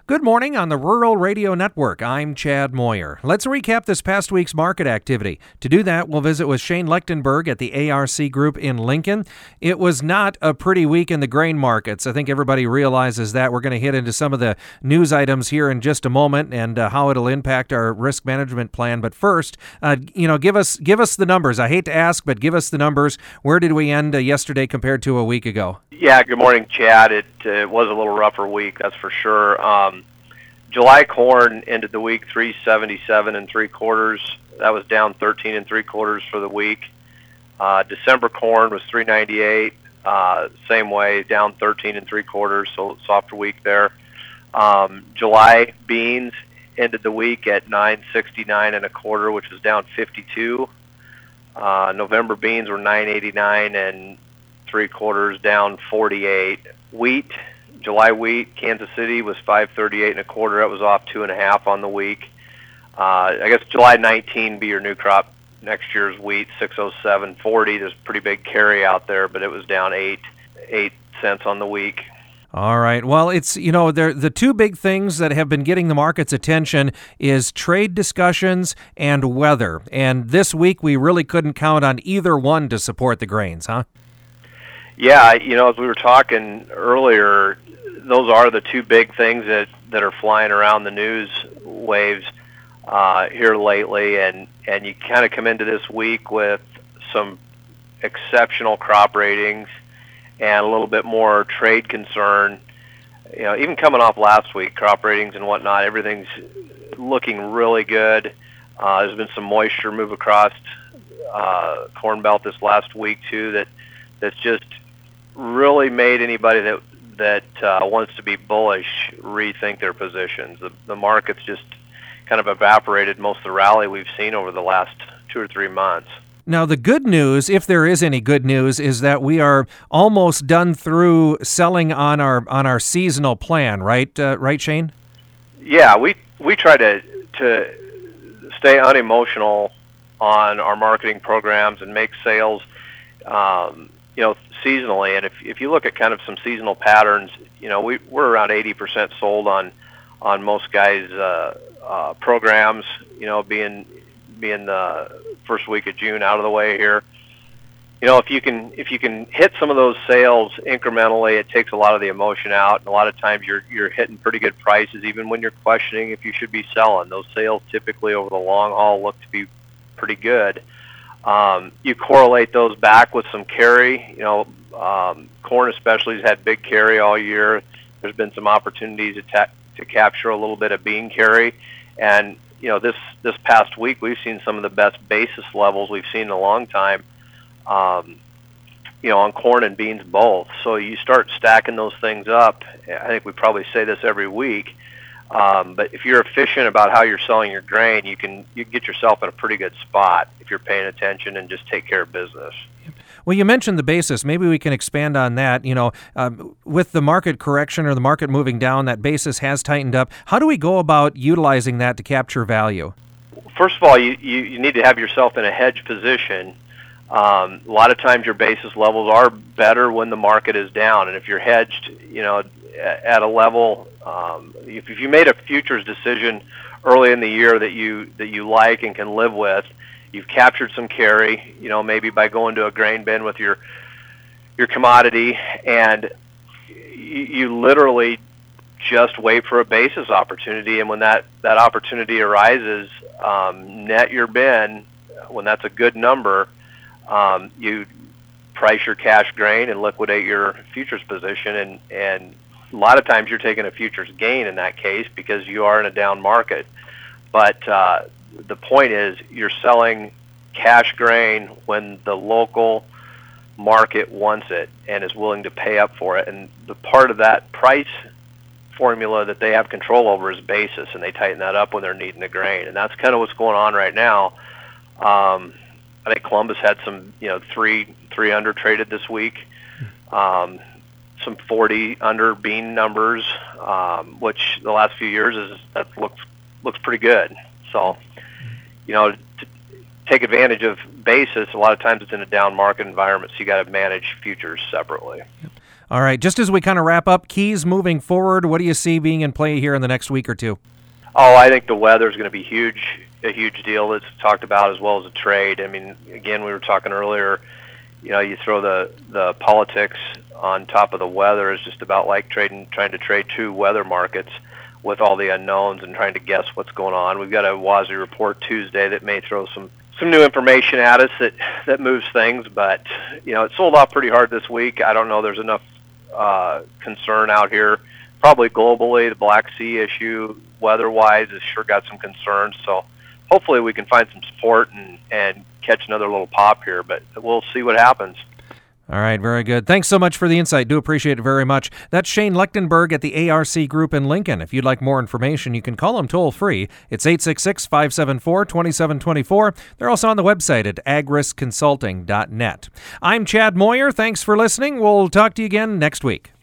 Good morning on the Rural Radio Network. I'm Chad Moyer. Let's recap this past week's market activity. To do that, we'll visit with Shane Lechtenberg at the ARC Group in Lincoln. It was not a pretty week in the grain markets. I think everybody realizes that. We're going to hit into some of the news items here in just a moment and how it'll impact our risk management plan. But first, give us the numbers. I hate to ask, but give us the numbers. Where did we end yesterday compared to a week ago? Yeah, good morning, Chad. It was a little rougher week, that's for sure. July corn ended the week 377 3/4. That was down 13 3/4 for the week. December corn was 398. Same way, down 13 3/4. So softer week there. July beans ended the week at 969 1/4, which was down 52. November beans were 989 3/4, down 48. Wheat, July wheat, Kansas City was 538 1/4. That was off 2.5 on the week. I guess July 19 be your new crop. Next year's wheat, 607.40. There's a pretty big carry out there, but it was down 8 cents on the week. All right. Well, it's, the two big things that have been getting the market's attention is trade discussions and weather. And this week we really couldn't count on either one to support the grains, huh? Yeah, as we were talking earlier, those are the two big things that are flying around the news waves here lately, and you kind of come into this week with some exceptional crop ratings and a little bit more trade concern. Even coming off last week, crop ratings and whatnot, everything's looking really good. There's been some moisture move across Corn Belt this last week too that's just really made anybody that wants to be bullish rethink their positions. The market's just kind of evaporated most of the rally we've seen over the last 2 or 3 months. Now, the good news, if there is any good news, is that we are almost done through selling on our seasonal plan, right? Right, Shane? Yeah, we try to stay unemotional on our marketing programs and make sales, seasonally. And if you look at kind of some seasonal patterns, we're around 80% sold on most guys' programs. Being the first week of June out of the way here. If you can hit some of those sales incrementally, it takes a lot of the emotion out, and a lot of times you're hitting pretty good prices even when you're questioning if you should be selling. Those sales typically over the long haul look to be pretty good. You correlate those back with some carry. Corn especially has had big carry all year. There's been some opportunities to capture a little bit of bean carry, and this past week we've seen some of the best basis levels we've seen in a long time. On corn and beans both. So you start stacking those things up. I think we probably say this every week. But if you're efficient about how you're selling your grain, you can get yourself in a pretty good spot if you're paying attention and just take care of business. Well, you mentioned the basis. Maybe we can expand on that. With the market correction or the market moving down, that basis has tightened up. How do we go about utilizing that to capture value? First of all, you need to have yourself in a hedge position. A lot of times your basis levels are better when the market is down, and if you're hedged, at a level, if you made a futures decision early in the year that you like and can live with, you've captured some carry, maybe by going to a grain bin with your commodity, and you literally just wait for a basis opportunity, and when that opportunity arises, net your bin. When that's a good number, you price your cash grain and liquidate your futures position, and a lot of times you're taking a futures gain in that case because you are in a down market. But the point is you're selling cash grain when the local market wants it and is willing to pay up for it. And the part of that price formula that they have control over is basis, and they tighten that up when they're needing the grain. And that's kind of what's going on right now. I think Columbus had some, 3 under traded this week. Some 40 under bean numbers, which the last few years looks pretty good. So, to take advantage of basis, a lot of times it's in a down market environment, so you got to manage futures separately. All right, just as we kind of wrap up, keys moving forward, what do you see being in play here in the next week or two? Oh, I think the weather is going to be a huge deal that's talked about, as well as the trade. I mean, again, we were talking earlier, you throw the politics on top of the weather. Is just about like trying to trade two weather markets with all the unknowns and trying to guess what's going on. We've got a WASDE report Tuesday that may throw some new information at us that moves things, but it sold off pretty hard this week. I don't know there's enough concern out here. Probably globally, the Black Sea issue, weather-wise, has sure got some concerns. So hopefully we can find some support and catch another little pop here, but we'll see what happens. All right, very good. Thanks so much for the insight. Do appreciate it very much. That's Shane Lechtenberg at the ARC Group in Lincoln. If you'd like more information, you can call them toll-free. It's 866-574-2724. They're also on the website at agrisconsulting.net. I'm Chad Moyer. Thanks for listening. We'll talk to you again next week.